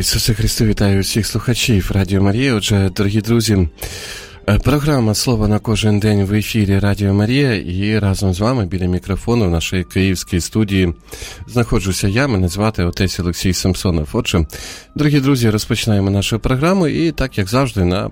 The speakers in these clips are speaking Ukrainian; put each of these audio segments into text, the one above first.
Ісусе Христу, вітаю всіх слухачів Радіо Марія. Отже, дорогі друзі, програма «Слово на кожен день» в ефірі Радіо Марія, і разом з вами біля мікрофону в нашій київській студії знаходжуся я, мене звати отець Олексій Самсонов. Отже, дорогі друзі, розпочинаємо нашу програму, і так, як завжди, на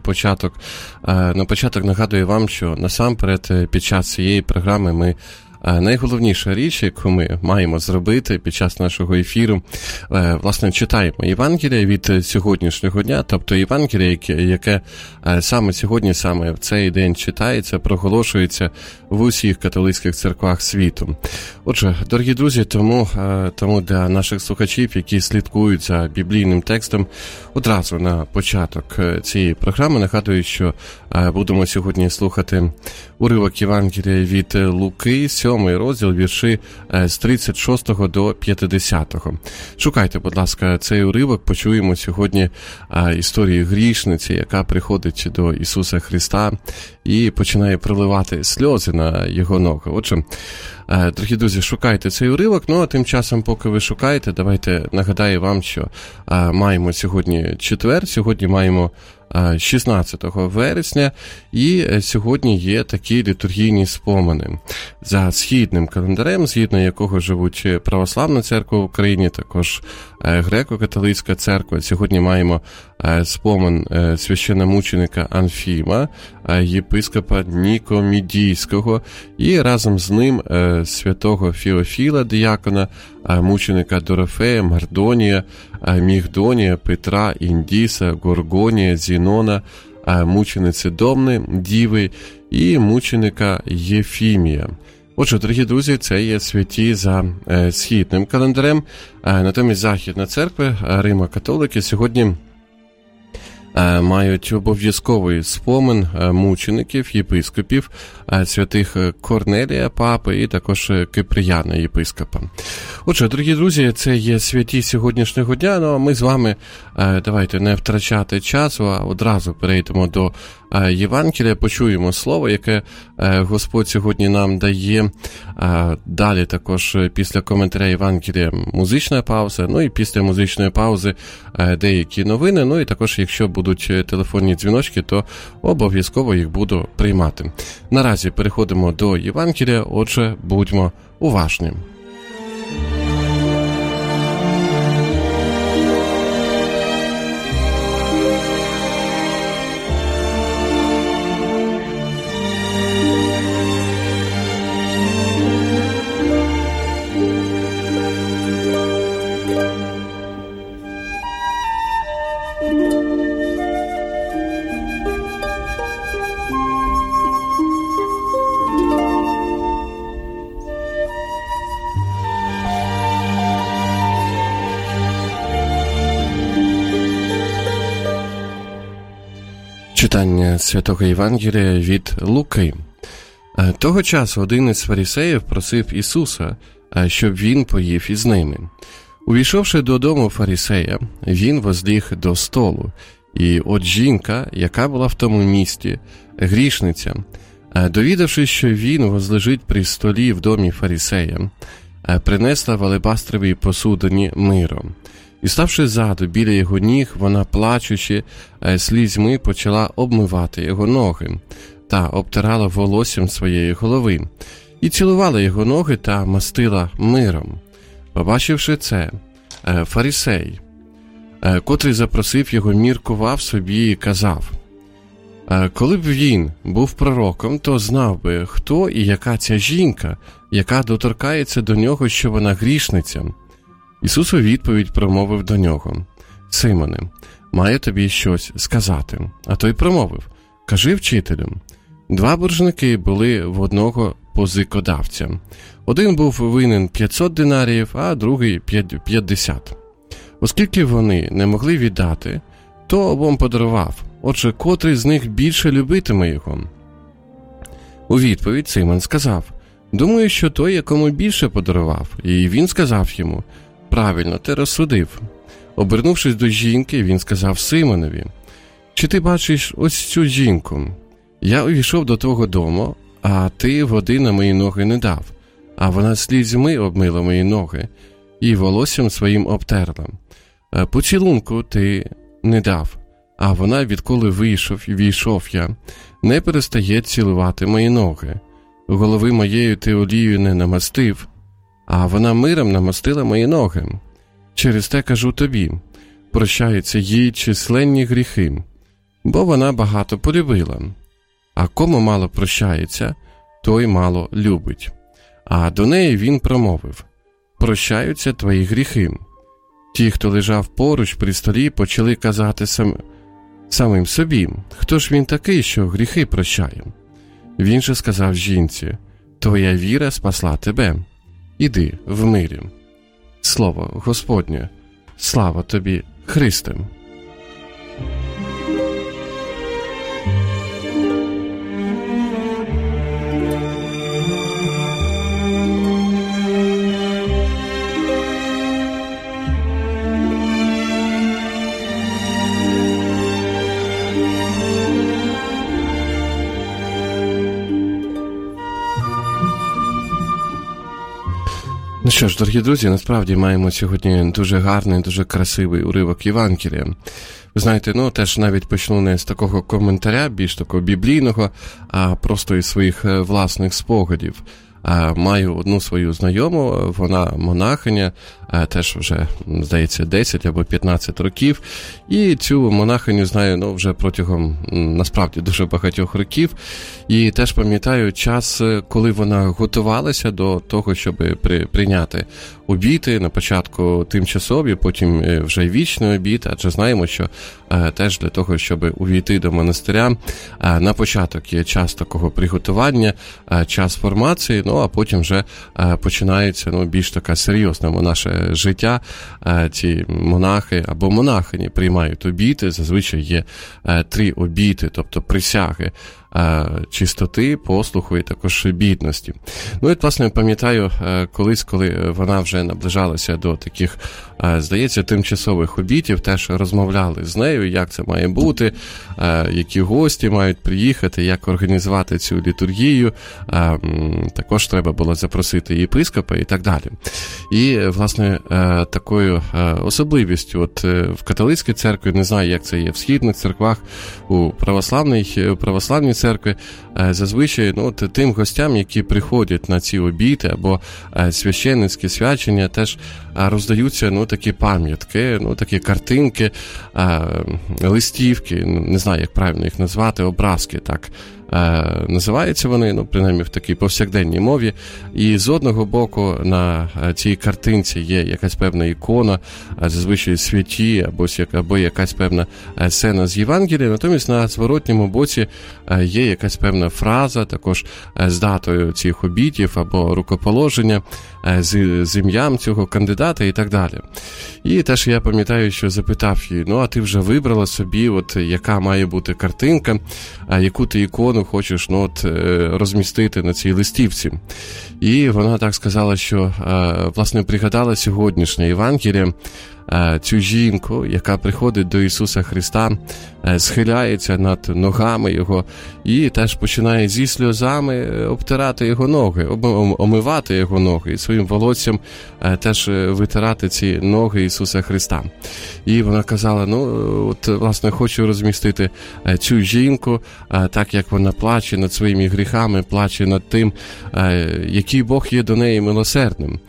початок нагадую вам, що насамперед під час цієї програми ми найголовніша річ, яку ми маємо зробити під час нашого ефіру, власне, читаємо Євангеліє від сьогоднішнього дня, тобто Євангеліє, яке саме сьогодні, саме в цей день читається, проголошується в усіх католицьких церквах світу. Отже, дорогі друзі, тому для наших слухачів, які слідкують за біблійним текстом, одразу на початок цієї програми нагадую, що будемо сьогодні слухати уривок Євангелія від Луки, 7 розділ, вірші з 36 до 50. Шукайте, будь ласка, цей уривок, почуємо сьогодні історію грішниці, яка приходить до Ісуса Христа і починає проливати сльози на його ноги. Отже, дорогі друзі, шукайте цей уривок, ну а тим часом, поки ви шукаєте, давайте нагадаю вам, що маємо сьогодні четвер, сьогодні маємо 16 вересня, і сьогодні є такі літургійні спомини. За східним календарем, згідно якого живуть Православна церква в Україні, також Греко-католицька церква, сьогодні маємо спомин священномученика Анфіма, єпископа Нікомідійського, і разом з ним святого Феофіла, діякона, мученика Дорофея, Мардонія, Мігдонія, Петра, Індіса, Горгонія, Зінона, мучениці Домни, Діви і мученика Єфімія. Отже, дорогі друзі, це є святі за східним календарем, натомість Західна церква, Римо-католики, сьогодні мають обов'язковий спомин мучеників, єпископів, святих Корнелія, папи і також Киприяна, єпископа. Отже, дорогі друзі, це є святі сьогоднішнього дня, ну а ми з вами давайте не втрачати часу, а одразу перейдемо до Євангелія, почуємо слово, яке Господь сьогодні нам дає. Далі також після коментаря Євангелія музична пауза, ну і після музичної паузи деякі новини, ну і також, якщо будуть телефонні дзвіночки, то обов'язково їх буду приймати. Наразі переходимо до Євангелія, отже, будьмо уважні. Читання Святого Євангелія від Луки. Того часу один із фарисеїв просив Ісуса, щоб він поїв із ними. Увійшовши додому фарисея, він возліг до столу, і от жінка, яка була в тому місті, грішниця, довідавшись, що він возлежить при столі в домі фарисея, принесла в алебастровій посудині миро. І, ставши ззаду біля його ніг, вона, плачучи слізьми, почала обмивати його ноги та обтирала волоссям своєї голови, і цілувала його ноги та мастила миром. Побачивши це, фарисей, котрий запросив його, міркував собі і казав: коли б він був пророком, то знав би, хто і яка ця жінка, яка доторкається до нього, що вона грішниця. Ісус у відповідь промовив до нього: Симоне, маю тобі щось сказати. А той промовив: кажи, вчителю. 2 боржники були в одного позикодавця. Один був винен 500 динаріїв, а другий 50. Оскільки вони не могли віддати, то обом подарував. Отже, котрий з них більше любитиме його? У відповідь Симон сказав: думаю, що той, якому більше подарував. І він сказав йому: правильно, ти розсудив. Обернувшись до жінки, він сказав Симонові: чи ти бачиш ось цю жінку? Я увійшов до твого дому, а ти води на мої ноги не дав, а вона слізьми обмила мої ноги і волоссям своїм обтерла. Поцілунку ти не дав, а вона, відколи війшов я, не перестає цілувати мої ноги. Голови моєї ти олією не намастив, а вона миром намастила мої ноги. Через те кажу тобі, прощаються їй численні гріхи, бо вона багато полюбила. А кому мало прощається, той мало любить. А до неї він промовив: прощаються твої гріхи. Ті, хто лежав поруч при столі, почали казати самим собі: хто ж він такий, що гріхи прощає? Він же сказав жінці: твоя віра спасла тебе. Іди в мирі. Слово Господнє. Слава тобі, Христе! Ну що ж, дорогі друзі, насправді маємо сьогодні дуже гарний, дуже красивий уривок Євангелія. Ви знаєте, теж навіть почну не з такого коментаря, більш такого біблійного, а просто із своїх власних спогадів. Маю одну свою знайому, вона монахиня, теж вже, здається, 10 або 15 років. І цю монахиню знаю вже протягом, насправді, дуже багатьох років. І теж пам'ятаю час, коли вона готувалася до того, щоб прийняти обіти, на початку тимчасові, потім вже вічний обіт, адже знаємо, що теж для того, щоб увійти до монастиря, на початок є час такого приготування, час формації, а потім вже починається більш така серйозна наше життя. Ці монахи або монахині приймають обіти, зазвичай є 3 обіти, тобто присяги чистоти, послуху і також бідності. І, власне, пам'ятаю, колись, коли вона вже наближалася до таких, здається, тимчасових обітів, теж розмовляли з нею, як це має бути, які гості мають приїхати, як організувати цю літургію. Також треба було запросити єпископа і так далі. І, власне, такою особливістю в католицькій церкві, не знаю, як це є в східних церквах, у православній церкві, зазвичай тим гостям, які приходять на ці обіти або священницькі свячення, теж роздаються такі пам'ятки, такі картинки, листівки, не знаю, як правильно їх назвати, образки, так називаються вони, принаймні в такій повсякденній мові. І з одного боку на цій картинці є якась певна ікона, зазвичай святі, або якась певна сцена з Євангелія, натомість на зворотньому боці є якась певна фраза, також з датою цих обітів або рукоположення, з ім'ям цього кандидата і так далі. І теж я пам'ятаю, що запитав її: а ти вже вибрала собі, яка має бути картинка, яку ти ікону хочеш розмістити на цій листівці. І вона так сказала, що, власне, пригадала сьогоднішнє Євангеліє, цю жінку, яка приходить до Ісуса Христа, схиляється над ногами Його і теж починає зі сльозами обтирати Його ноги, омивати Його ноги і своїм волоссям теж витирати ці ноги Ісуса Христа. І вона казала: власне, хочу розмістити цю жінку, так як вона плаче над своїми гріхами, плаче над тим, який Бог є до неї милосердним.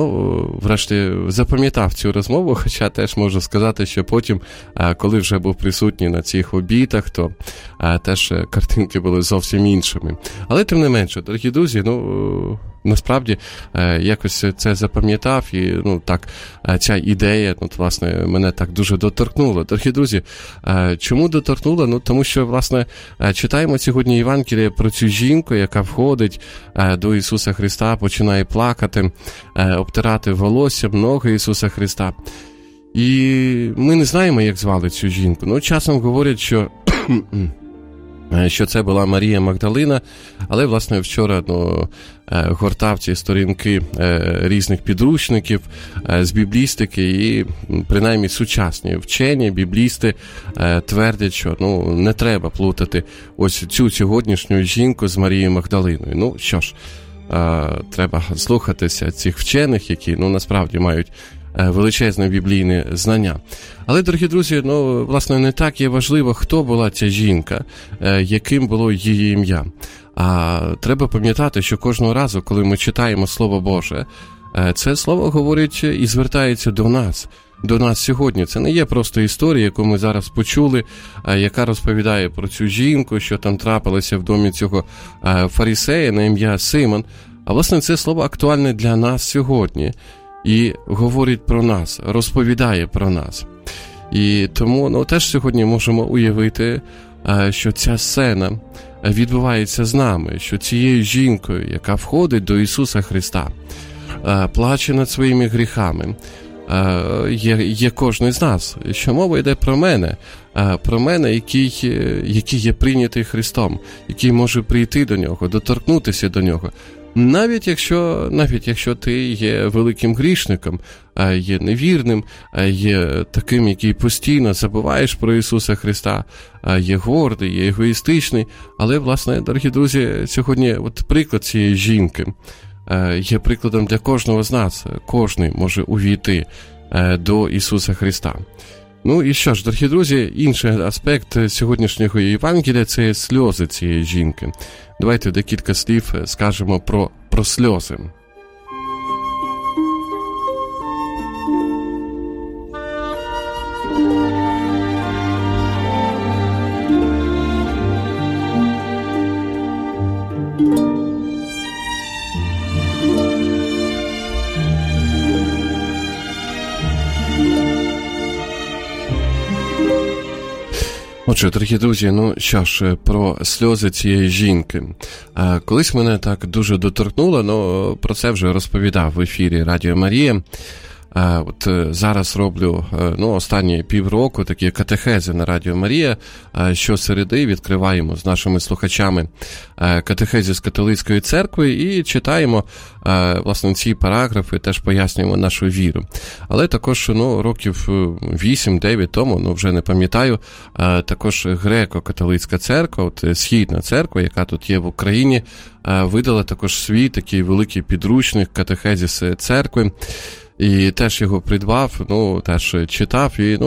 Врешті, запам'ятав цю розмову, хоча теж можу сказати, що потім, коли вже був присутній на цих обітах, то теж картинки були зовсім іншими. Але тим не менше, дорогі друзі, насправді якось це запам'ятав, і ця ідея, власне, мене так дуже доторкнула. Дорогі друзі, чому доторкнула? Тому що, власне, читаємо сьогодні Євангеліє про цю жінку, яка входить до Ісуса Христа, починає плакати, обтирати волоссям ноги Ісуса Христа. І ми не знаємо, як звали цю жінку. Часом говорять, що це була Марія Магдалина, але, власне, вчора гортав ці сторінки різних підручників з біблістики, і принаймні сучасні вчені, біблісти твердять, що не треба плутати ось цю сьогоднішню жінку з Марією Магдалиною. Що ж, треба слухатися цих вчених, які, насправді мають величезне біблійне знання. Але, дорогі друзі, власне, не так є важливо, хто була ця жінка, яким було її ім'я. А треба пам'ятати, що кожного разу, коли ми читаємо Слово Боже, це слово говорить і звертається до нас сьогодні. Це не є просто історія, яку ми зараз почули, яка розповідає про цю жінку, що там трапилося в домі цього фарисея на ім'я Симон. А власне це слово актуальне для нас сьогодні і говорить про нас, розповідає про нас. І тому теж сьогодні можемо уявити, що ця сцена відбувається з нами, що цією жінкою, яка входить до Ісуса Христа, плаче над своїми гріхами, є кожен з нас, що мова йде про мене, який є прийнятий Христом, який може прийти до Нього, доторкнутися до Нього. Навіть якщо ти є великим грішником, є невірним, є таким, який постійно забуваєш про Ісуса Христа, є гордий, є егоїстичний, але, власне, дорогі друзі, сьогодні приклад цієї жінки є прикладом для кожного з нас. Кожний може увійти до Ісуса Христа. І що ж, дорогі друзі, інший аспект сьогоднішнього Євангелія – це сльози цієї жінки. Давайте декілька слів скажемо про сльози. Отже, дорогі друзі, що ж, про сльози цієї жінки. Колись мене так дуже доторкнуло, про це вже розповідав в ефірі Радіо Марія. Зараз роблю останні півроку такі катехези на Радіо Марія. Щосереди відкриваємо з нашими слухачами катехези з католицької церкви і читаємо, власне, ці параграфи, теж пояснюємо нашу віру. Але також, років 8-9 тому, вже не пам'ятаю, також греко-католицька церква, східна церква, яка тут є в Україні, видала також свій такий великий підручник катехезис церкви. І теж його придбав, теж читав, і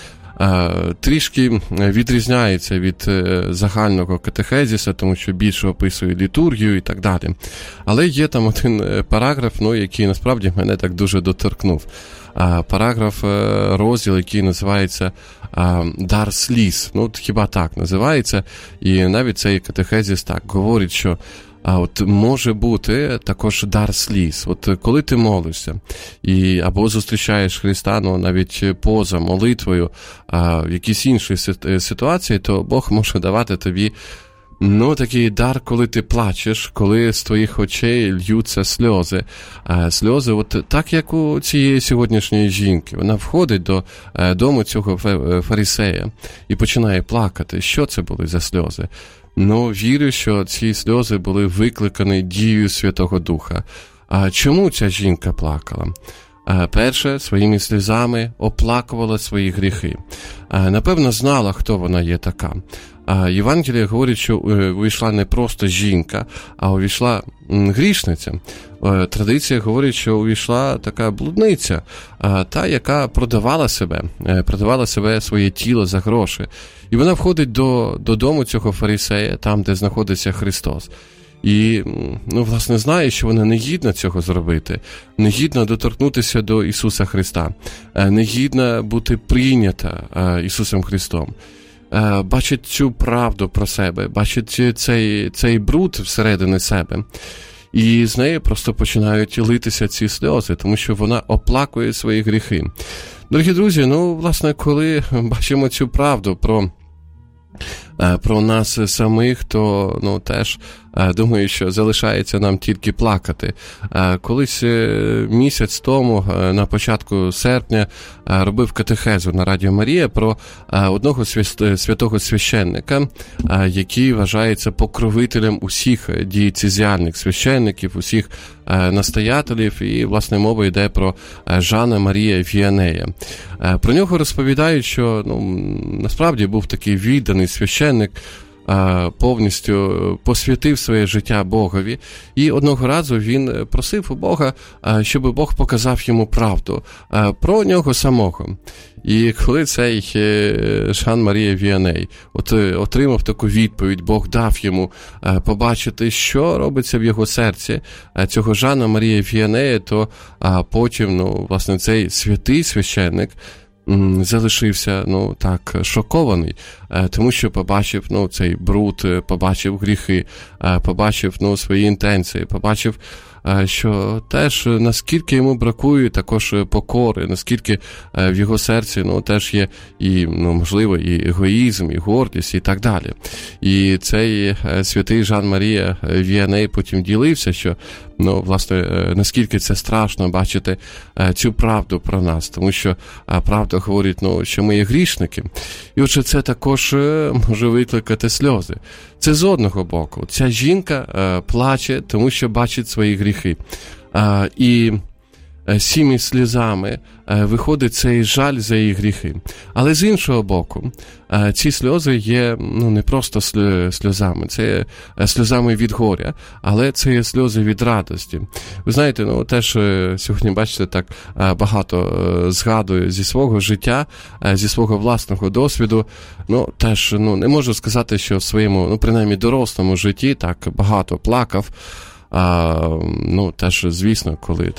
трішки відрізняється від загального катехезіса, тому що більше описує літургію і так далі. Але є там один параграф, який насправді мене так дуже доторкнув. Параграф, розділ, який називається «Дар сліз». Хіба так називається. І навіть цей катехезіс так говорить, що може бути також дар сліз. Коли ти молишся або зустрічаєш Христа, навіть поза молитвою, в якійсь іншій ситуації, то Бог може давати тобі такий дар, коли ти плачеш, коли з твоїх очей льються сльози. Сльози, так як у цієї сьогоднішньої жінки. Вона входить до дому цього фарисея і починає плакати. Що це були за сльози? Вірю, що ці сльози були викликані дією Святого Духа. Чому ця жінка плакала? Перше, своїми сльозами оплакувала свої гріхи. Напевно, знала, хто вона є така. Євангеліє говорить, що увійшла не просто жінка, а увійшла грішниця. Традиція говорить, що увійшла така блудниця, яка продавала себе, своє тіло за гроші. І вона входить до дому цього фарисея, там, де знаходиться Христос. І, власне, знає, що вона не гідна цього зробити, не гідна доторкнутися до Ісуса Христа, не гідна бути прийнята Ісусом Христом. Бачить цю правду про себе, бачить цей бруд всередині себе. І з неї просто починають литися ці сльози, тому що вона оплакує свої гріхи. Дорогі друзі, власне, коли бачимо цю правду про нас самих, то теж думаю, що залишається нам тільки плакати. Колись місяць тому, на початку серпня, робив катехезу на Радіо Марія про одного святого священника, який вважається покровителем усіх дієцезіальних священників, усіх настоятелів, і, власне, мова йде про Жана Марія Віанея. Про нього розповідають, що насправді був такий відданий священник, повністю посвятив своє життя Богові, і одного разу він просив у Бога, щоб Бог показав йому правду про нього самого. І коли цей Жан-Марія Віаней отримав таку відповідь, Бог дав йому побачити, що робиться в його серці цього Жана-Марія Віанея, то потім, власне, цей святий священник залишився, так, шокований, тому що побачив, цей бруд, побачив гріхи, побачив, свої інтенції, побачив, що теж наскільки йому бракує також покори, наскільки в його серці, теж є і, можливо, і егоїзм, і гордість, і так далі. І цей святий Жан-Марія Віаней потім ділився, що, власне, наскільки це страшно бачити цю правду про нас, тому що правда говорить, що ми є грішники. І отже, це також може викликати сльози. Це з одного боку. Ця жінка плаче, тому що бачить свої гріхи. І сіми сльозами виходить цей жаль за її гріхи. Але з іншого боку, ці сльози є не просто сльозами, це є сльозами від горя, але це є сльози від радості. Ви знаєте, теж сьогодні, бачите, так багато згадую зі свого життя, зі свого власного досвіду. Теж не можу сказати, що в своєму, принаймні, дорослому житті так багато плакав. Теж, звісно,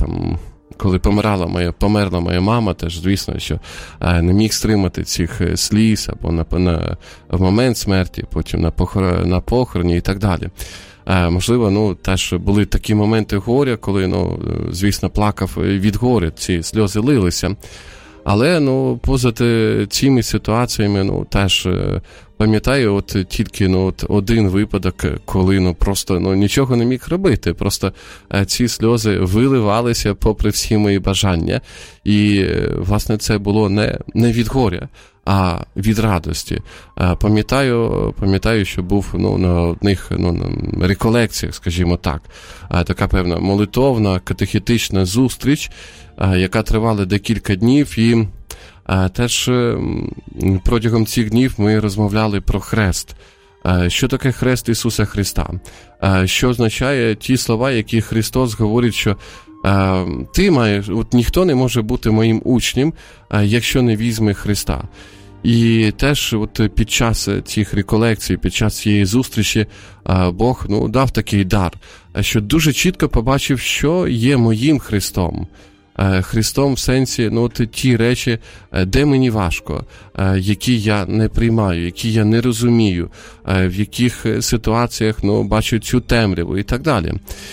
коли померла моя мама, теж, звісно, що не міг стримати цих сліз або в момент смерті, потім на похороні і так далі. Можливо, теж були такі моменти горя, коли, звісно, плакав від горя, ці сльози лилися. Але, поза цими ситуаціями, теж пам'ятаю, тільки, один випадок, коли, просто, нічого не міг робити. Просто ці сльози виливалися попри всі мої бажання. І, власне, це було не від горя, а від радості. Пам'ятаю, що був, на одних, реколекціях, скажімо так, така певна молитовна, катехетична зустріч, яка тривала декілька днів, і теж протягом цих днів ми розмовляли про хрест. Що таке хрест Ісуса Христа? Що означає ті слова, які Христос говорить, що ти маєш, ніхто не може бути моїм учнем, якщо не візьме Христа. І теж під час цих реколекцій, під час цієї зустрічі Бог дав такий дар, що дуже чітко побачив, що є моїм Христом. Христом в сенсі, ті речі, де мені важко, які я не приймаю, які я не розумію, в яких ситуаціях, бачу цю темряву і так далі.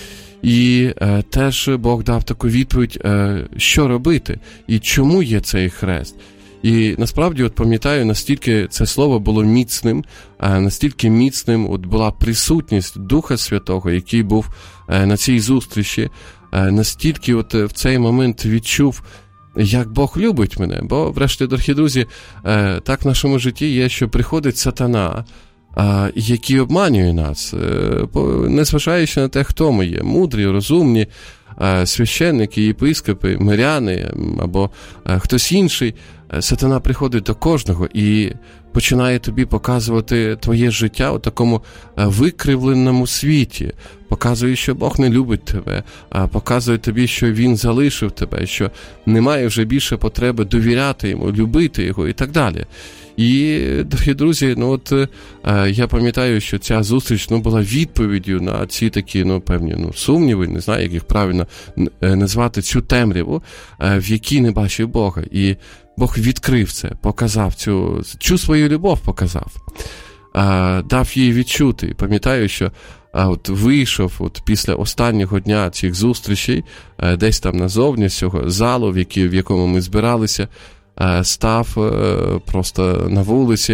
І теж Бог дав таку відповідь, що робити і чому є цей хрест. І насправді, пам'ятаю, настільки це слово було міцним, настільки міцним була присутність Духа Святого, який був на цій зустрічі, настільки в цей момент відчув, як Бог любить мене. Бо, врешті, дорогі друзі, так в нашому житті є, що приходить сатана, який обманює нас, незважаючи на те, хто ми є, мудрі, розумні, священники, єпископи, миряни або хтось інший. Сатана приходить до кожного і починає тобі показувати твоє життя у такому викривленому світі. Показує, що Бог не любить тебе, показує тобі, що Він залишив тебе, що немає вже більше потреби довіряти Йому, любити Його і так далі. І, дорогі друзі, я пам'ятаю, що ця зустріч була відповіддю на ці такі, певні, сумніви, не знаю, як їх правильно назвати, цю темряву, в якій не бачив Бога. І Бог відкрив це, показав цю свою любов показав, дав їй відчути. І пам'ятаю, що вийшов після останнього дня цих зустрічей, десь там назовні з цього залу, в якому ми збиралися, став просто на вулиці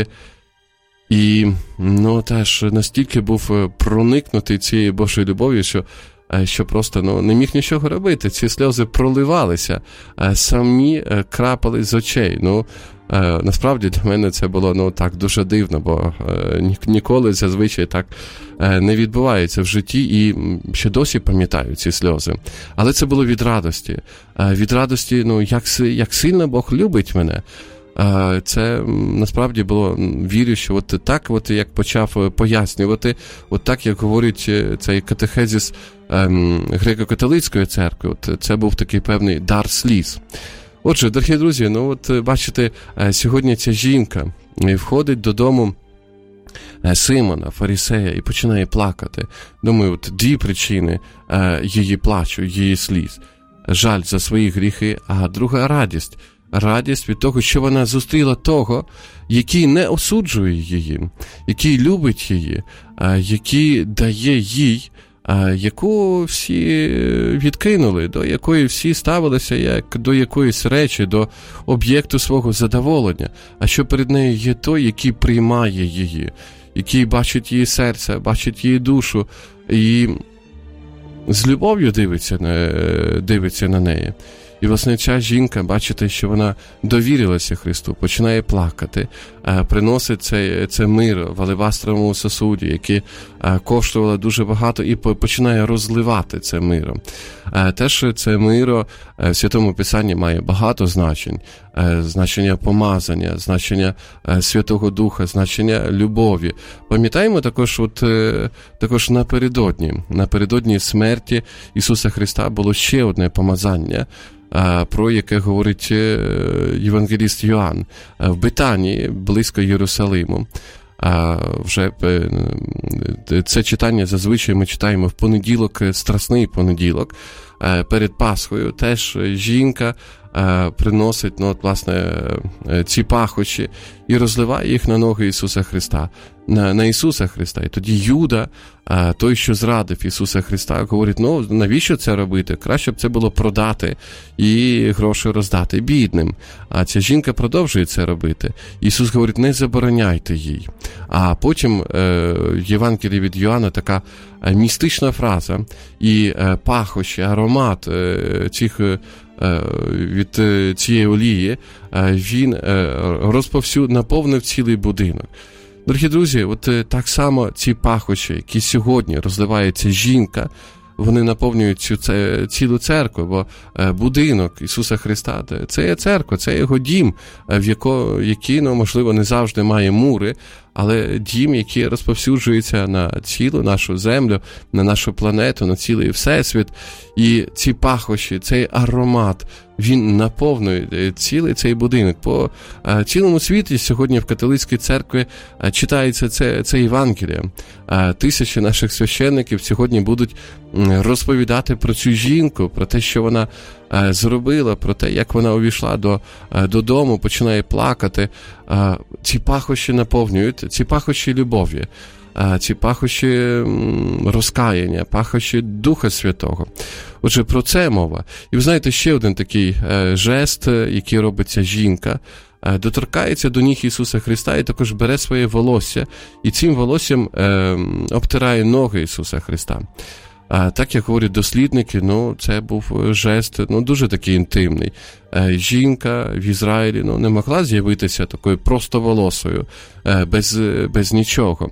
і, теж настільки був проникнутий цією Божою любов'ю, що просто не міг нічого робити. Ці сльози проливалися, самі крапали з очей. Насправді для мене це було так дуже дивно, бо ніколи зазвичай так не відбувається в житті, і ще досі пам'ятаю ці сльози. Але це було від радості. Від радості, як сильно Бог любить мене. Це насправді було, вірю, що от так, от як почав пояснювати, от так, як говорить цей катехезис греко-католицької церкви, от це був такий певний дар сліз. Отже, дорогі друзі, ну от бачите, сьогодні ця жінка входить додому Симона, фарисея, і починає плакати. Думаю, от дві причини її плачу, її сліз. Жаль за свої гріхи, а друга радість. Радість від того, що вона зустріла того, який не осуджує її, який любить її, який дає їй, яку всі відкинули, до якої всі ставилися як до якоїсь речі, до об'єкту свого задоволення. А що перед нею є той, який приймає її, який бачить її серце, бачить її душу і з любов'ю дивиться на неї. І, власне, ця жінка, бачите, що вона довірилася Христу, починає плакати, приносить це миро в алебастровому сосуді, яке коштувало дуже багато, і починає розливати це миро. Теж це миро в Святому Писанні має багато значень. Значення помазання, значення Святого Духа, значення любові. Пам'ятаємо також напередодні смерті Ісуса Христа було ще одне помазання, про яке говорить євангеліст Йоанн. В Бетанії, близько Єрусалиму. Вже це читання зазвичай ми читаємо в понеділок, Страсний понеділок, перед Пасхою. Теж жінка приносить, ці пахощі і розливає їх на ноги Ісуса Христа, на Ісуса Христа. І тоді Юда, той, що зрадив Ісуса Христа, говорить, навіщо це робити? Краще б це було продати і гроші роздати бідним. А ця жінка продовжує це робити. Ісус говорить, не забороняйте їй. А потім в Євангелії від Йоанна така містична фраза, і пахощі, аромат від цієї олії, він наповнив цілий будинок. Дорогі друзі, от так само ці пахощі, які сьогодні розливає ця жінка, вони наповнюють цілу церкву, бо будинок Ісуса Христа – це є церква, це його дім, який, можливо, не завжди має мури, але дім, який розповсюджується на цілу нашу землю, на нашу планету, на цілий всесвіт. І ці пахощі, цей аромат, він наповнює цілий цей будинок. По цілому світі сьогодні в католицькій церкві читається це Євангеліє. Тисячі наших священників сьогодні будуть розповідати про цю жінку, про те, що вона зробила, про те, як вона увійшла додому, починає плакати. Ці пахощі наповнюють, ці пахощі любові, ці пахощі розкаяння, пахощі Духа Святого. Отже, про це мова. І ви знаєте, ще один такий жест, який робить ця жінка, доторкається до ніг Ісуса Христа і також бере своє волосся, і цим волоссям обтирає ноги Ісуса Христа. Так, як говорять дослідники, це був жест, дуже такий інтимний. Жінка в Ізраїлі, не могла з'явитися такою простоволосою, без нічого,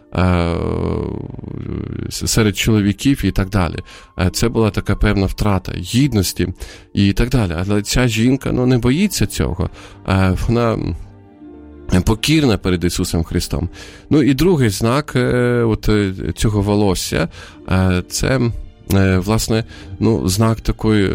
серед чоловіків і так далі. Це була така певна втрата гідності і так далі. Але ця жінка, не боїться цього. Вона покірна перед Ісусом Христом. І другий знак цього волосся – це, власне, знак такої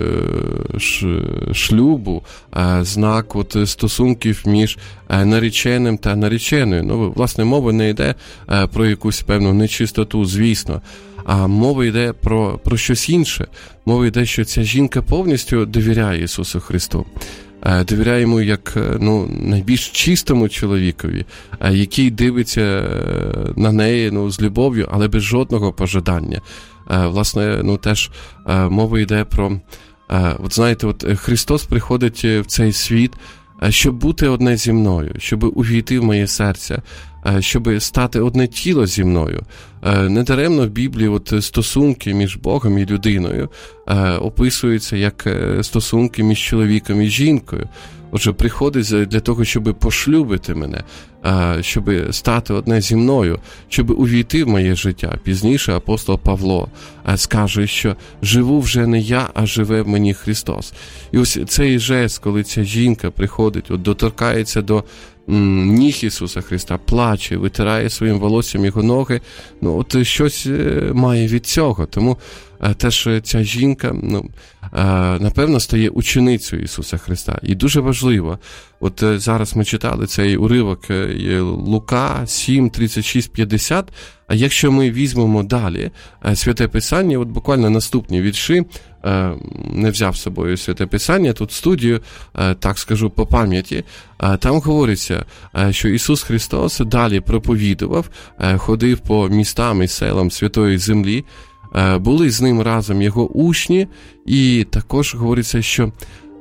шлюбу, знак стосунків між нареченим та нареченою. Власне, мова не йде про якусь певну нечистоту, звісно, а мова йде про щось інше. Мова йде, що ця жінка повністю довіряє Ісусу Христу. Довіряє йому як найбільш чистому чоловікові, який дивиться на неї з любов'ю, але без жодного пожадання. Власне, теж мова йде про, Христос приходить в цей світ, щоб бути одне зі мною, щоб увійти в моє серце, щоб стати одне тіло зі мною. Недаремно в Біблії от стосунки між Богом і людиною описуються як стосунки між чоловіком і жінкою. Отже, приходить для того, щоб пошлюбити мене, щоб стати одне зі мною, щоб увійти в моє життя. Пізніше апостол Павло скаже, що живу вже не я, а живе в мені Христос. І ось цей жест, коли ця жінка приходить, от доторкається до ніг Ісуса Христа, плаче, витирає своїм волоссям його ноги, ну от щось має від цього. Тому теж ця жінка, напевно, стає ученицею Ісуса Христа. І дуже важливо, от зараз ми читали цей уривок Лука 7, 36, 50, а якщо ми візьмемо далі Святе Писання, от буквально наступні вірші, не взяв з собою Святе Писання, тут студію, так скажу по пам'яті, там говориться, що Ісус Христос далі проповідував, ходив по містам і селам Святої Землі, були з ним разом його учні, і також говориться, що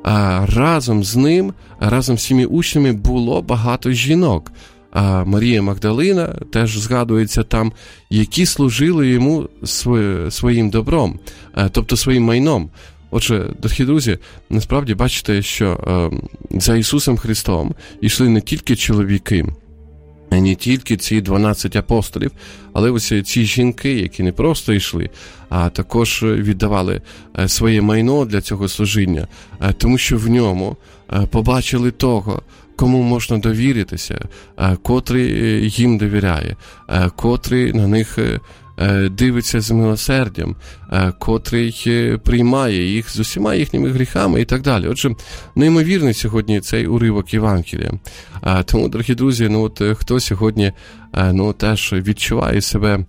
разом з ним, разом з цими учнями було багато жінок. Марія Магдалина теж згадується там, які служили йому своїм добром, тобто своїм майном. Отже, дорогі друзі, насправді бачите, що за Ісусом Христом йшли не тільки чоловіки, не тільки ці 12 апостолів, але ось ці жінки, які не просто йшли, а також віддавали своє майно для цього служіння, тому що в ньому побачили того, кому можна довіритися, котрий їм довіряє, котрий на них дивиться з милосердям, котрий приймає їх з усіма їхніми гріхами і так далі. Отже, неймовірний сьогодні цей уривок Євангелія. Тому, дорогі друзі, хто сьогодні теж відчуває себе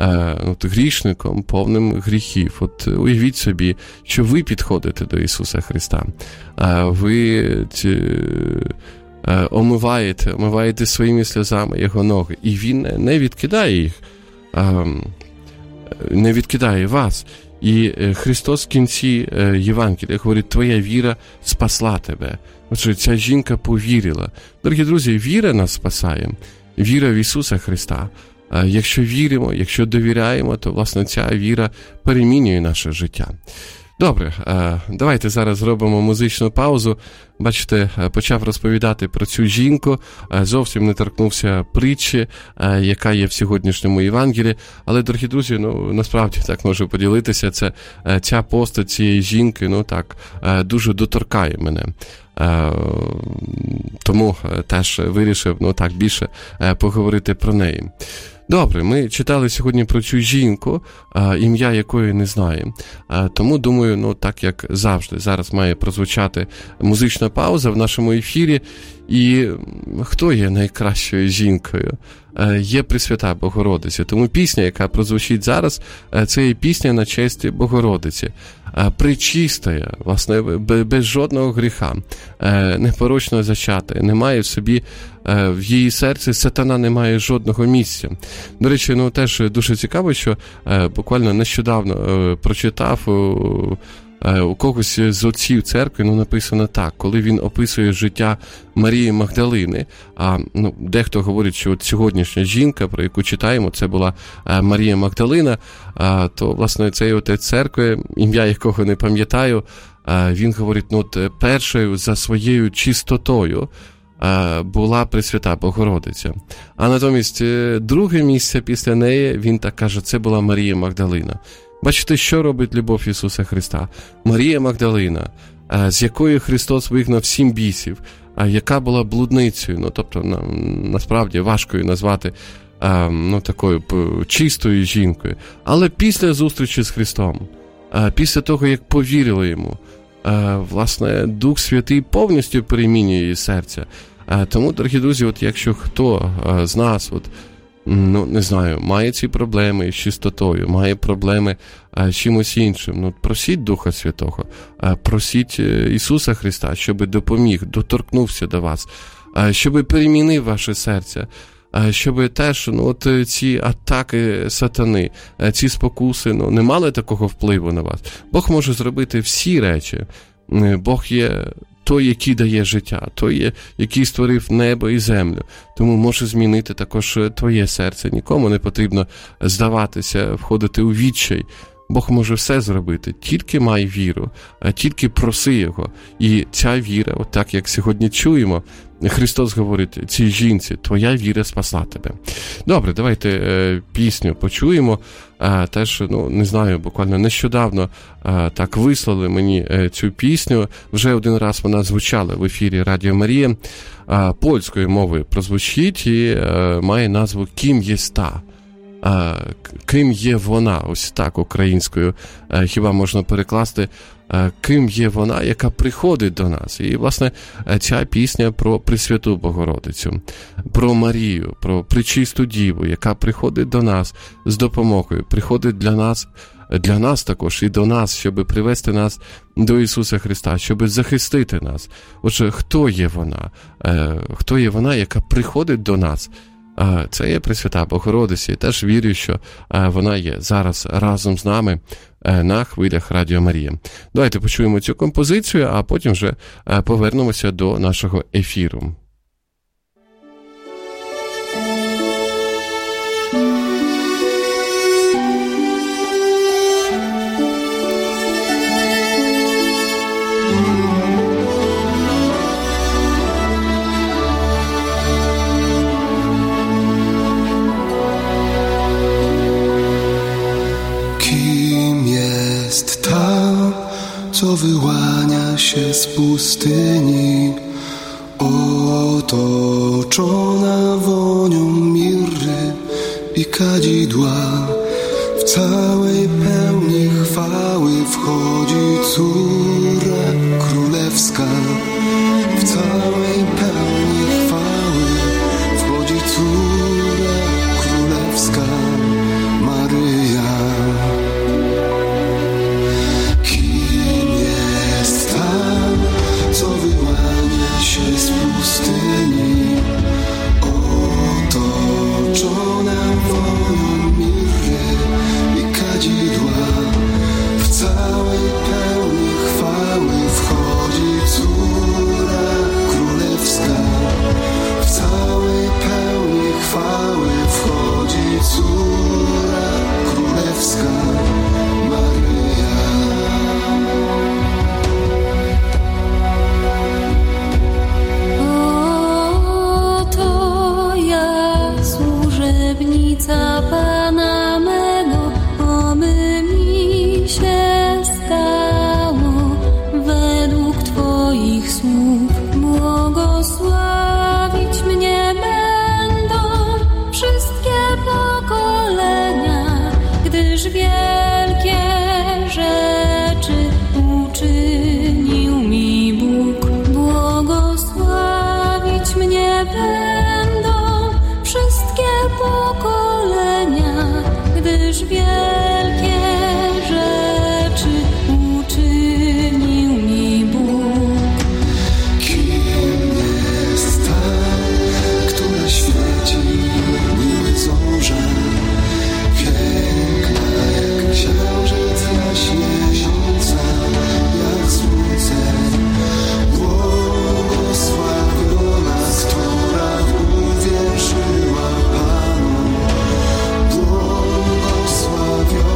грішником, повним гріхів. От уявіть собі, що ви підходите до Ісуса Христа. Ви омиваєте своїми сльозами Його ноги, і Він не відкидає їх, не відкидає вас. І Христос в кінці Євангелія говорить, твоя віра спасла тебе. Отже, ця жінка повірила. Дорогі друзі, віра нас спасає. Віра в Ісуса Христа. Якщо віримо, якщо довіряємо, то, власне, ця віра перемінює наше життя. Добре, давайте зараз зробимо музичну паузу. Бачите, почав розповідати про цю жінку, зовсім не торкнувся притчі, яка є в сьогоднішньому Євангелії. Але, дорогі друзі, насправді так можу поділитися, ця постать цієї жінки, дуже доторкає мене. Тому теж вирішив, більше поговорити про неї. Добре, ми читали сьогодні про цю жінку, ім'я якої не знаємо. Тому, думаю, так як завжди, зараз має прозвучати музична пауза в нашому ефірі. І хто є найкращою жінкою? Є Пресвята Богородиця. Тому пісня, яка прозвучить зараз, це є пісня на честь Богородиці. Пречистая, власне, без жодного гріха, непорочно зачата, немає в собі, в її серці сатана не має жодного місця. До речі, теж дуже цікаво, що буквально нещодавно прочитав у когось з отців церкви, написано так, коли він описує життя Марії Магдалини, дехто говорить, що от сьогоднішня жінка, про яку читаємо, це була Марія Магдалина, то, власне, цей отець церкви, ім'я якого не пам'ятаю, він говорить, першою за своєю чистотою була Пресвята Богородиця. А натомість друге місце після неї, він так каже, це була Марія Магдалина. Бачите, що робить любов Ісуса Христа? Марія Магдалина, з якої Христос вигнав 7 бісів, яка була блудницею, тобто, насправді, важко її назвати такою чистою жінкою. Але після зустрічі з Христом, після того, як повірила йому, власне, Дух Святий повністю перемінює її серця. Тому, дорогі друзі, якщо хто з нас, не знаю, має ці проблеми з чистотою, має проблеми з чимось іншим, просіть Духа Святого, просіть Ісуса Христа, щоб допоміг, доторкнувся до вас, щоб перемінив ваше серце, щоб теж ці атаки сатани, ці спокуси не мали такого впливу на вас. Бог може зробити всі речі. Бог є той, який дає життя, той, який створив небо і землю. Тому може змінити також твоє серце. Нікому не потрібно здаватися, входити у відчай. Бог може все зробити, тільки май віру, тільки проси Його. І ця віра, от так як сьогодні чуємо, Христос говорить цій жінці, твоя віра спасла тебе. Добре, давайте пісню почуємо. Теж, не знаю, буквально нещодавно так вислали мені цю пісню. Вже один раз вона звучала в ефірі Радіо Марія. Польською мовою прозвучить і має назву «Ким єсть та?». Ким є вона, ось так українською хіба можна перекласти, ким є вона, яка приходить до нас. І, власне, ця пісня про Пресвяту Богородицю, про Марію, про Пречисту Діву, яка приходить до нас з допомогою, приходить для нас також і до нас, щоб привести нас до Ісуса Христа, щоб захистити нас. Отже, хто є вона? Хто є вона, яка приходить до нас? Це є Пресвята Богородиця, і теж вірю, що вона є зараз разом з нами на хвилях Радіо Марія. Давайте почуємо цю композицію, а потім вже повернемося до нашого ефіру. Co wyłania się z pustyni, otoczona wonią mirry i kadzidła. W całej pełni chwały wchodzi córa królewska. W całej pełni chwały wchodzi córa królewska, Maryja. Co wyłania się z pustyni, otoczona wonią mirry i kadzidła. W całej pełni chwały wchodzi córa królewska. W całej pełni chwały wchodzi córa królewska, Maryja. Pana mego, oby mi się stało według Twoich słów. Błogosławić mnie będą wszystkie pokolenia, gdyż wielkie rzeczy uczynił mi Bóg. Błogosławić mnie będą wszystkie pokolenia, gdyż wielkie rzeczy uczynił mi Bóg. Kim jest ta, która świeci miły zorza, piękna jak księżyc jaśniejąca, jak słońce, błogosławiona, która uwierzyła Panu, błogosławiona,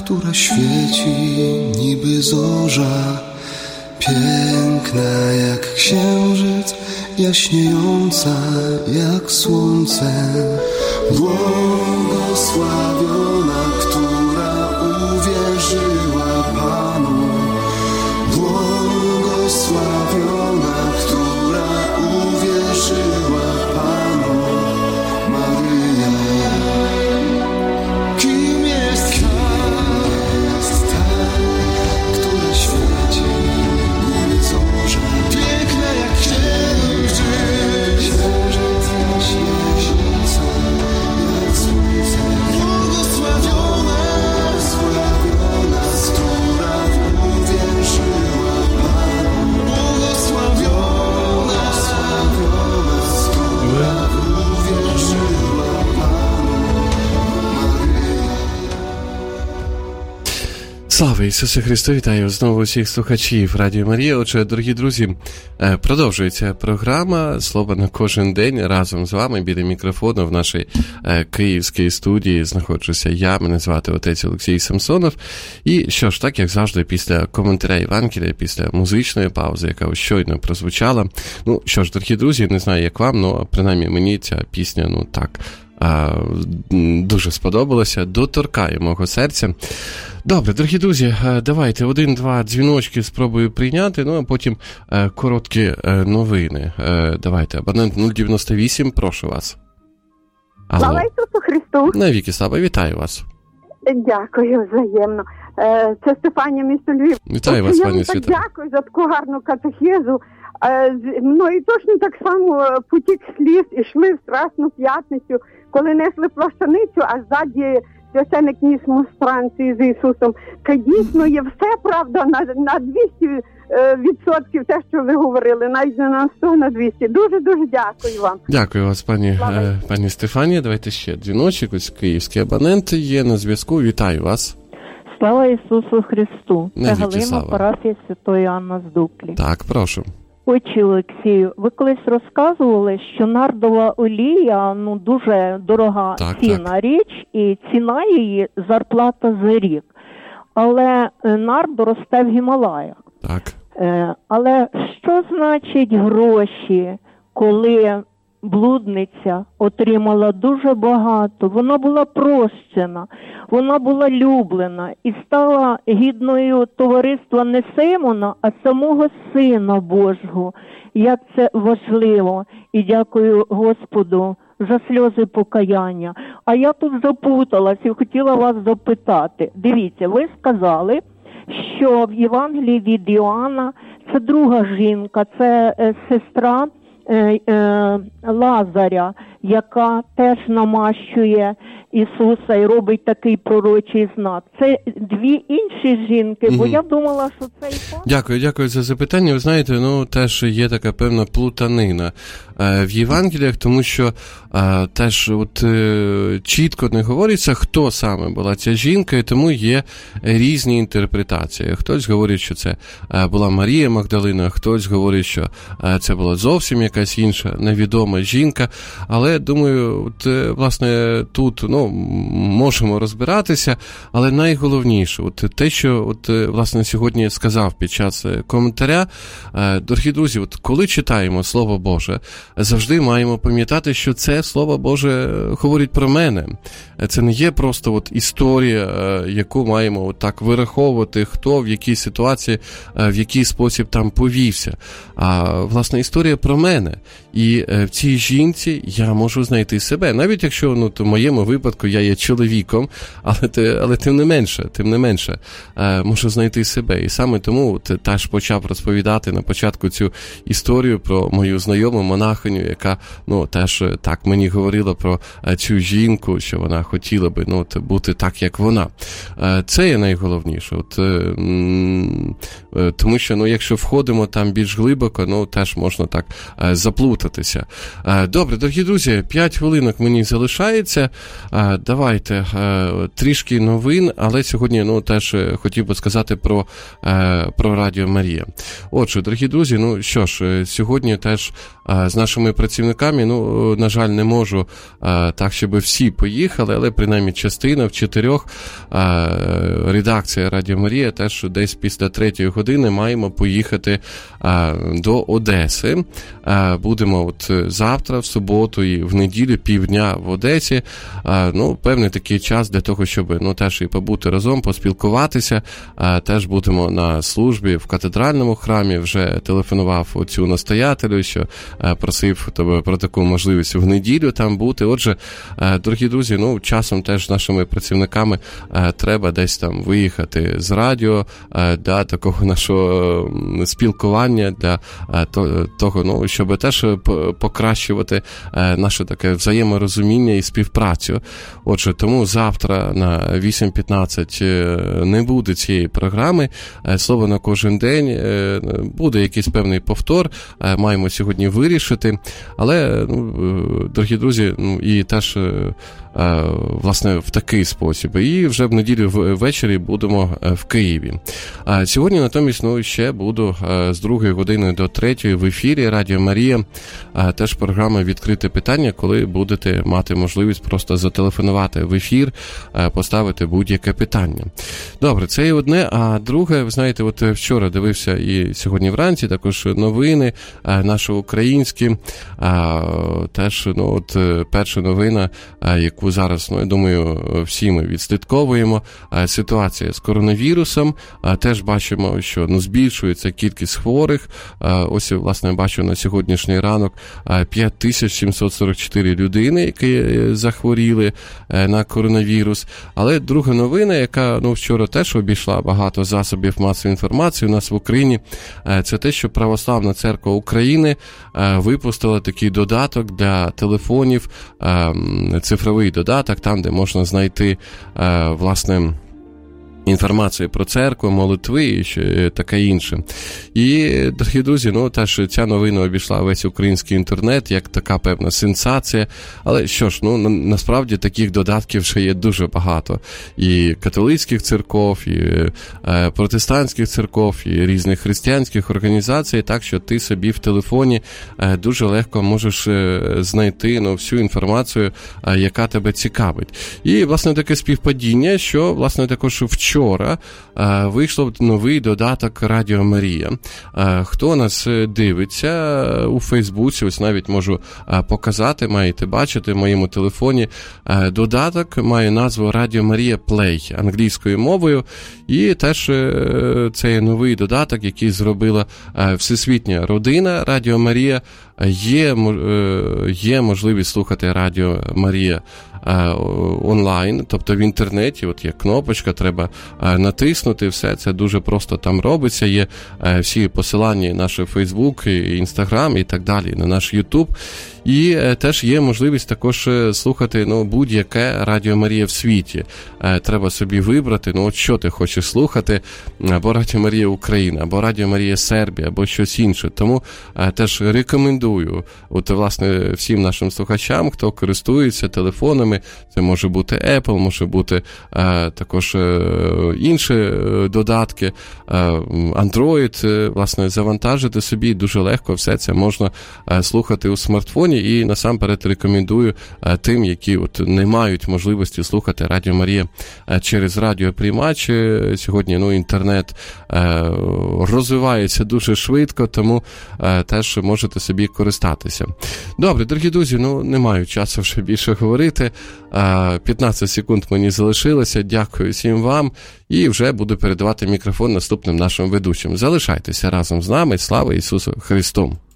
która świeci niby zorza, piękna jak księżyc, jaśniejąca jak słońce. Błogosławiona, która uwierzyła Panu. Błogosławiona, która uwierzyła Panu. Maryja. Kim jest ta, która świeci niby zorza, piękna jak księżyc, jaśniejąca jak słońce. Błogosławiona, która uwierzyła Panu. Błogosławiona, która uwierzyła Panu. Maryja. Слава Ісусу Христу! Вітаю знову всіх слухачів Радіо Марія. Отже, дорогі друзі, продовжується програма «Слово на кожен день». Разом з вами біля мікрофону в нашій київській студії знаходжуся я, мене звати отець Олексій Самсонов. І що ж, так як завжди, після коментаря Євангелія, після музичної паузи, яка ось щойно прозвучала. Ну що ж, дорогі друзі, не знаю, як вам, але принаймні мені ця пісня, ну так, дуже сподобалася, доторкає мого серця. Добре, дорогі друзі, давайте 1-2 дзвіночки спробую прийняти, ну а потім короткі новини. Давайте, абонент 098, прошу вас. Алло. Слава Ісусу Христу! Навіки слава, вітаю вас. Дякую, взаємно. Це Стефанія, місто Львів. Вітаю вас, пані Світа. Дякую за таку гарну катехезу. Мною точно так само потік сліз, ішли в Страсну п'ятницю, коли несли плащаницю, а ззаді священик ніс монстранції з Ісусом. Дійсно є все, правда, на 200% те, що ви говорили, навіть не на 100, на 200. Дуже-дуже дякую вам. Дякую вас, пані Стефанія. Давайте ще дзвіночок, ось київський абонент є на зв'язку. Вітаю вас. Слава Ісусу Христу. Це Галина, слава. парафія Святої Анни з Дуклі. Так, прошу. Отче Олексію, ви колись розказували, що нардова олія, дуже дорога ціна річ, і ціна її зарплата за рік. Але нард росте в Гімалаях. Так. Але що значить гроші, коли блудниця отримала дуже багато, вона була прощена, вона була люблена і стала гідною товариства не Симона, а самого Сина Божого. Як це важливо. І дякую Господу за сльози покаяння. А я тут запуталась і хотіла вас запитати. Дивіться, ви сказали, що в Євангелії від Іоанна це друга жінка, це сестра Лазаря, яка теж намащує Ісуса і робить такий пророчий знак. Це дві інші жінки, бо я думала, що це і Дякую за запитання. Ви знаєте, теж є така певна плутанина в Євангеліях, тому що теж чітко не говориться, хто саме була ця жінка, і тому є різні інтерпретації. Хтось говорить, що це була Марія Магдалина, хтось говорить, що це була зовсім якась інша невідома жінка, але, думаю, власне, тут, можемо розбиратися, але найголовніше, те, що, власне, сьогодні сказав під час коментаря, дорогі друзі, коли читаємо Слово Боже, завжди маємо пам'ятати, що це Слово Боже говорить про мене. Це не є просто історія, яку маємо так вираховувати, хто в якій ситуації, в який спосіб там повівся. А, власне, історія про мене. І в цій жінці я можу знайти себе. Навіть якщо, в моєму випадку я є чоловіком, але тим не менше, можу знайти себе. І саме тому теж почав розповідати на початку цю історію про мою знайому монахиню, яка, теж так мені говорила про цю жінку, що вона хотіла би, бути так, як вона. Це є найголовніше. Тому що, якщо входимо там більш глибоко, теж можна так заплутатися. Добре, дорогі друзі, 5 хвилинок мені залишається. Давайте трішки новин, але сьогодні, теж хотів би сказати про Радіо Марія. Отже, дорогі друзі, що ж, сьогодні теж з нашими працівниками. Ну, на жаль, не можу так, щоб всі поїхали, але принаймні частина в 4 редакція Радіо Марія теж десь після 3 години маємо поїхати до Одеси. Будемо от завтра, в суботу і в неділю півдня в Одесі. Ну, певний такий час для того, щоб теж і побути разом, поспілкуватися. Теж будемо на службі в катедральному храмі. Вже телефонував оцю настоятелю, що просив тебе про таку можливість в неділю там бути. Отже, дорогі друзі, часом теж нашими працівниками треба десь там виїхати з радіо для такого нашого спілкування, для того, щоб теж покращувати наше таке взаєморозуміння і співпрацю. Отже, тому завтра на 8:15 не буде цієї програми. Слово на кожен день. Буде якийсь певний повтор. Маємо сьогодні вирішити. Але, дорогі друзі, і теж власне в такий спосіб. І вже в неділю ввечері будемо в Києві. Сьогодні натомість ще буду з 2 години до 3 в ефірі Радіо Марія. Теж програма «Відкрите питання», коли будете мати можливість просто зателефонувати в ефір, поставити будь-яке питання. Добре, це і одне. А друге, ви знаєте, от вчора дивився і сьогодні вранці також новини наші українські. Теж, перша новина, яку зараз, я думаю, всі ми відслідковуємо, ситуація з коронавірусом. Теж бачимо, що збільшується кількість хворих. Ось, власне, бачу на сьогоднішній ранок 5744 людини, які захворіли на коронавірус. Але друга новина, яка вчора теж обійшла багато засобів масової інформації у нас в Україні, це те, що Православна Церква України випустила такий додаток для телефонів, цифровий додаток, там, де можна знайти, власне, інформацію про церкву, молитви і таке інше. І, дорогі друзі, теж ця новина обійшла весь український інтернет, як така певна сенсація. Але що ж, насправді таких додатків ще є дуже багато. І католицьких церков, і протестантських церков, і різних християнських організацій, так що ти собі в телефоні дуже легко можеш знайти всю інформацію, яка тебе цікавить. І, власне, таке співпадіння, що, власне, також вчора вийшло новий додаток Радіо Марія. Хто нас дивиться у Фейсбуці, ось навіть можу показати, маєте бачити в моєму телефоні. Додаток має назву Радіо Марія Play англійською мовою. І теж це новий додаток, який зробила всесвітня родина Радіо Марія. Є можливість слухати Радіо Марія онлайн, тобто в інтернеті, от є кнопочка, треба натиснути, все це дуже просто там робиться, є всі посилання на наш Фейсбук, Інстаграм і так далі, на наш Ютуб. І теж є можливість також слухати будь-яке Радіо Марія в світі. Треба собі вибрати, що ти хочеш слухати, або Радіо Марія Україна, або Радіо Марія Сербія, або щось інше. Тому теж рекомендую власне всім нашим слухачам, хто користується телефонами, це може бути Apple, може бути також інші додатки, Android, власне, завантажити собі дуже легко, все це можна слухати у смартфоні. І насамперед рекомендую тим, які не мають можливості слухати Радіо Марія через радіоприймач. Сьогодні інтернет розвивається дуже швидко, тому теж можете собі користатися. Добре, дорогі друзі, не маю часу вже більше говорити. 15 секунд мені залишилося. Дякую всім вам. І вже буду передавати мікрофон наступним нашим ведучим. Залишайтеся разом з нами. Слава Ісусу Христу!